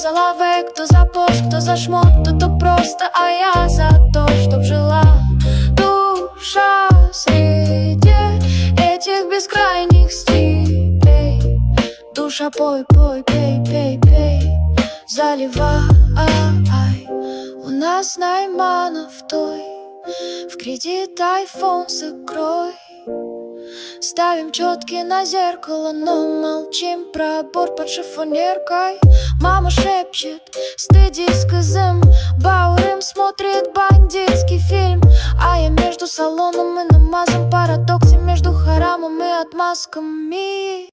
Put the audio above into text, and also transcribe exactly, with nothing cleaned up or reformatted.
за лавы, кто за пост, кто за шмот, кто-то просто, а я за то, чтоб жила душа среди этих бескрайних степей. Душа, пой, пой, пей, пей, пей, заливай. У нас Найманов той, в кредит айфон с икрой. Ставим четки на зеркало, но молчим про аборт под шифонеркой. Мама шепчет: стыдись, кызым. Баурым смотрит бандитский фильм, а я между салоном и намазом, парадоксе между харамом и отмазками.